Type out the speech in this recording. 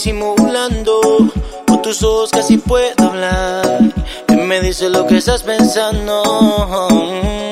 disimulando, con tus ojos casi puedo hablar. Y me dice lo que estás pensando.